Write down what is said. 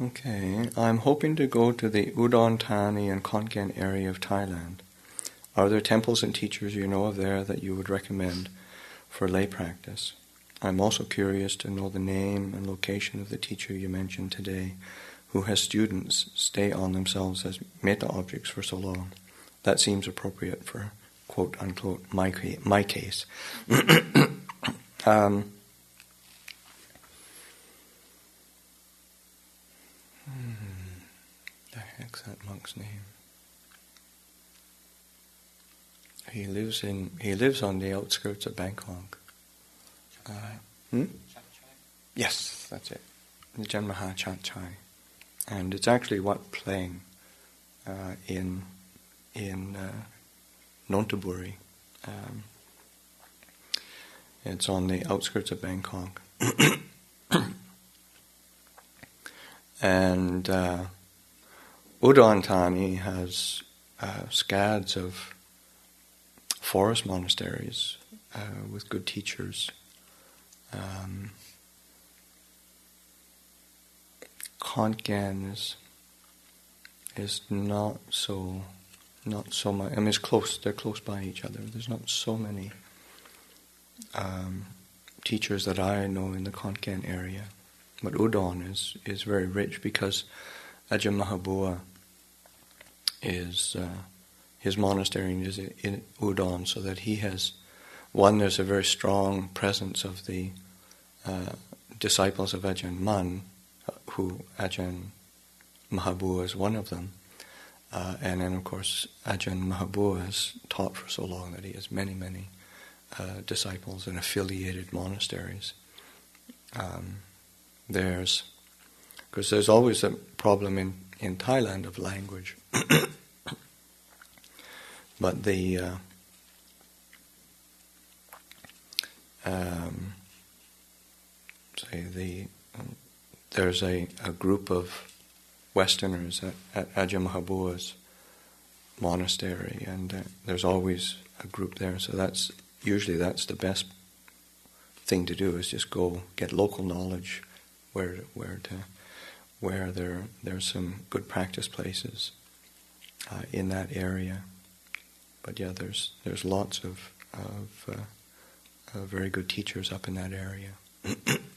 Okay, I'm hoping to go to the Udon Thani and Khon Kaen area of Thailand. Are there temples and teachers you know of there that you would recommend for lay practice? I'm also curious to know the name and location of the teacher you mentioned today, who has students stay on themselves as metta objects for so long. That seems appropriate for quote-unquote my case. The heck's that monk's name? He lives on the outskirts of Bangkok. Yes, that's it. Ajahn Maha Chat Chai. And it's actually Wat Pleng in Nonthaburi. It's on the outskirts of Bangkok. And Udon Thani has scads of forest monasteries with good teachers. Khon Kaen is not so much. I mean, it's close. They're close by each other. There's not so many teachers that I know in the Khon Kaen area, but Udon is very rich because Ajahn Mahabua is his monastery is in Udon, so that he has there's a very strong presence of the disciples of Ajahn Mun, who Ajahn Mahabua is one of them, and then of course Ajahn Mahabua has taught for so long that he has many disciples and affiliated monasteries. Because there's always a problem in Thailand of language. But there's a group of Westerners at Ajahn Mahabua's monastery, and there's always a group there. So that's the best thing to do, is just go get local knowledge where there's some good practice places in that area. But yeah, there's lots of very good teachers up in that area.